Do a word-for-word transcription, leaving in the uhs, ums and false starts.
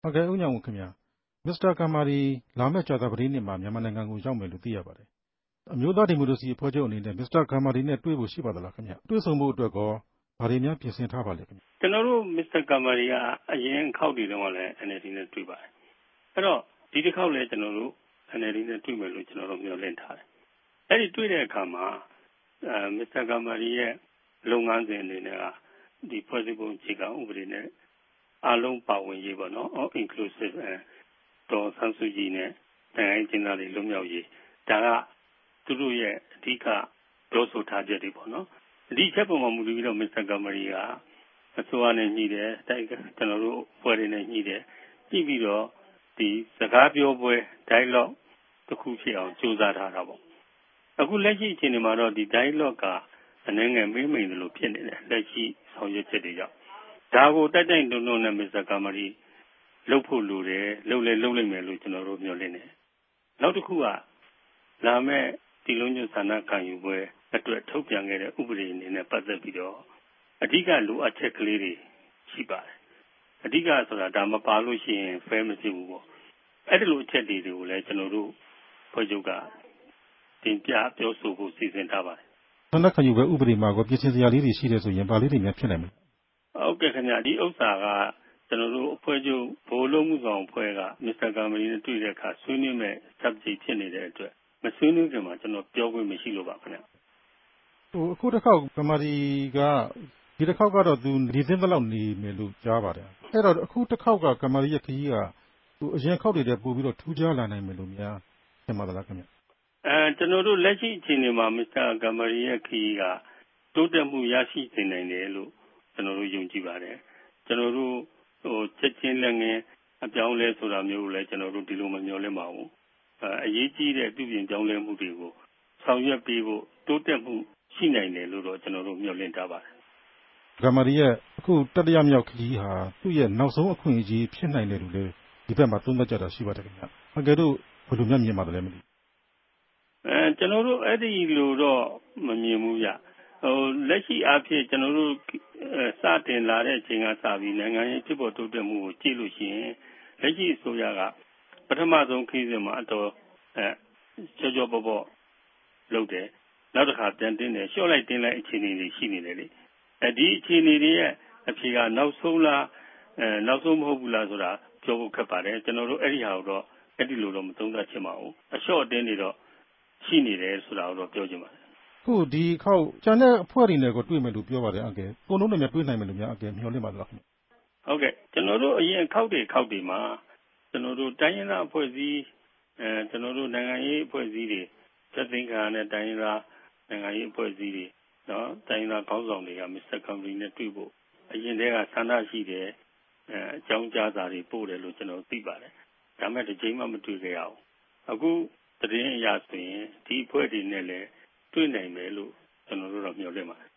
ဟုတ်ကဲ့ဦးညောင်ဦးခင်ဗျာမစ္စတာကာမာဒီလာမယ့်ကြာသပတေးနေ့မှာမြန်မာနိုင်ငံကိုရောက်မယ်လို့သိရပါတယ်အမျိုးသားဒီမိုကရေစီအဖွဲ့ချုပ်အနေနဲ့မစ္စတာကာမာဒီနဲ့တွေ့ဖို့ရှိပါသလားခင်ဗျတွေ့ဆုံဖို့အတွက်ကောဘာတွေများပြင်ဆင်ထားပါလဲခင်ဗျကျွန်တော်တို့မစ္စတာကာမာဒီကအရင်အခေါက်တွေတုန်းကလည်း N L D နဲ့တွေ့ပါတယ်အဲ့တော့ဒီတစ်ခေါက်လည်းကျွန်တော်တို့ N L D နဲ့တွေ့မယ်လို့ကျွန်တော်တို့မျှော်လင့်ထားတယ်အဲ့ဒီတွေ့တဲ့အခါမှာအဲမစ္စတာကာမာဒီရဲ့လုပ်ငန်းစဉ်အနေနဲ့ကဒီဖွဲ့စည်းပုံအခြေခံဥပဒေနဲ့အားလုံးပါဝင်ရေးပေါ့နော် all inclusive အဲတော်ဆန်းစုကြည်နဲ့နိုင်ငံရေးကျင်းသားတွေလွတ်မြောက်ရေးဒါကသူတို့ရဲ့အဓိကပြောဆိုထားချက်တွေပေါ့နော်ဒီချက်ပုံမှာမူတည်ပြီးတော့မစ္စတာကာမာဒီကအစိုးရနဲ့ညှိတယ်တိုက်ကျွန်တော်တို့ဖွဲ့တွေနဲ့ညှိတယ်ညှိပြီးတော့ဒီစကားပြောပွဲ dialogue တစ်ခုဖြစ်အောင်ကြိုးစားထားတာပေါ့အခုလက်ရှိအခြေအနေမှာတော့ဒီ dialogue ကအနည်းငယ်မေးမိန်တယ်လို့ဖြစ်နေတယ်လက်ရှိဆောင်ရွက်ချက်တွေကြောင့်ဒါကိုတိုက်တိုက်တွန်းတွန်းနဲ့မစ္စတာကာမာဒီလှုပ်ဖို့လိုတယ်လှုပ်လဲလှုပ်လိုက်မယ်လို့ကျွန်တော်တို့မျှော်လင့်တယ်နောက်တစ်ခုကလာမယ့်ဒီလုံးညဆန္ဒခံယူပွဲအတွက်ထုတ်ပြန်ခဲ့တဲ့ဥပဒေအနေနဲ့ပတ်သက်ပြီးတော့အဓိကလိုအပ်ချက်ကလေးတွေရှိပါတယ်အဓိကဆိုတာဒါမပါလို့ရှိရင် fair မဖြစ်ဘူးပေါ့အဲ့ဒီလိုအချက်တွေကိုလည်းကျွန်တော်တို့ဖွဲ့ချုပ်ကတင်ပြပြောဆိုဖို့စီစဉ်ထားပါတယ်ဆန္ဒခံယူပွဲဥပဒေမှာကိုပြင်ဆင်စရာလေးတွေရှိတယ်ဆိုရင်ဘာလေးတွေများဖြစ်နိုင်မလဲဟုတ်ကဲ့ခင်ဗျဒီဥစ္စာကကျွန်တော်တို့အဖွဲ့ချုပ်ဘိုးလုံးမှုဆောင်အဖွဲ့ကမစ္စတာကာမာဒီနဲ့တွေ့တဲ့အခါဆွေးနွေးမဲ့ subject ဖြစ်နေတဲ့အတွက်မဆွေးနွေးခင်မှာကျွန်တော်ပြောခွင့်မရှိလို့ပါခင်ဗျဟိုအခုတစ်ခေါက်ကာမာဒီကဒီတစ်ခေါက်ကတော့သူနေသင့်တဲ့လောက်နေမယ်လို့ကြားပါတယ်အဲ့တော့အခုတစ်ခေါက်ကကာမာဒီရဲ့ခရီးကသူအရင်ခေါက်တွေတည်းပို့ပြီးတော့ထူးခြားလာနိုင်မယ်လို့များထင်ပါသလားခင်ဗျအဲကျွန်တော်တို့လက်ရှိအခြေအနေမှာမစ္စတာကာမာဒီရဲ့ခရီးကတိုးတက်မှုရရှိနေနိုင်တယ်လို့ကျွန်တော်တို့ယုံကြည်ပါတယ်ကျွန်တော်တို့ဟိုချက်ချင်းလက်ငင်းအပြောင်းလဲဆိုတာမျိုးလည်းကျွန်တော်တို့ဒီလိုမမျှော်လင့်ပါဘူးအရေးကြီးတဲ့ပြုပြင်ပြောင်းလဲမှုတွေကိုဆောင်ရွက်ပေးဖို့တိုးတက်မှုရှိနိုင်တယ်လို့တော့ကျွန်တော်တို့မျှော်လင့်ထားပါတယ်ကာမာဒီရဲ့အခုတတိယမြောက်ခရီးဟာသူ့ရဲ့နောက်ဆုံးအခွင့်အရေးဖြစ်နိုင်တယ်လို့လည်းဒီဘက်မှာသုံးသပ်ကြတာရှိပါတယ်ခင်ဗျအကယ်တော့ဘယ်လိုများမြင်ပါတယ်လဲမသိအဲကျွန်တော်တို့အဲ့ဒီလိုတော့မမြင်ဘူးဗျဟိုလက်ရှိအားဖြင့်ကျွန်တော်တို့စတင်လာတဲ့အချိန်ကစပြီးနိုင်ငံရေးဖြစ်ပေါ်တိုးတက်မှုကိုကြည့်လို့ရှိရင်လက်ရှိအစိုးရကပထမဆုံးခရီးစဉ်မှာအတော်အဲကြောကြောပေါ်ပေါ်လုပ်တယ်နောက်တစ်ခါပြန်တင်းတယ်လျှော့လိုက်တင်းလိုက်အခြေအနေတွေရှိနေတယ်လေအဲဒီအခြေအနေတွေရဲ့အဖြေကနောက်ဆုံးလားအဲနောက်ဆုံးမဟုတ်ဘူးလားဆိုတာပြောဖို့ခက်ပါတယ်ကျွန်တော်တို့အဲ့ဒီဟာကိုတော့အဲ့ဒီလိုတော့မသုံးသပ်ချင်ပါဘူးအလျှော့အတင်းတွေတော့ရှိနေတယ်ဆိုတာကိုတော့ပြောချင်ပါတယ်ခုဒီခေါက်ကျန်တဲ့အဖွဲ့တွေနဲ့ကိုတွေ့မယ်လို့ပြောပါတယ်အကယ်ကိုလုံးနဲ့များတွေ့နိုင်မယ်လို့များအကယ်မျှော်လင့်ပါသလားခင်ဗျဟုတ်ကဲ့ကျွန်တော်တို့အရင်ခေါက်တွေခေါက်တွေမှာကျွန်တော်တို့တိုင်းရင်းသားအဖွဲ့အစည်းအဲကျွန်တော်တို့နိုင်ငံရေးအဖွဲ့အစည်းတွေသက်သိမ်းခံရတဲ့တိုင်းရင်းသားနိုင်ငံရေးအဖွဲ့အစည်းတွေနော်တိုင်းရင်းသားခေါင်းဆောင်တွေကမစ္စတာကာမာဒီနဲ့တွေ့ဖို့အရင်တည်းကဆန္ဒရှိတယ်အဲအကြောင်းကြားစာတွေပို့တယ်လို့ကျွန်တော်သိပါတယ်ဒါမဲ့တစ်ချိန်မှမတွေ့ခဲ့ရအောင်အခုတရင်အရာဆိုရင်ဒီအဖွဲ့တွေနဲ့လည်းတွေ့နိုင်မယ်လို့ကျွန်တော်တို့တော့မျှော်လင့်ပါတယ်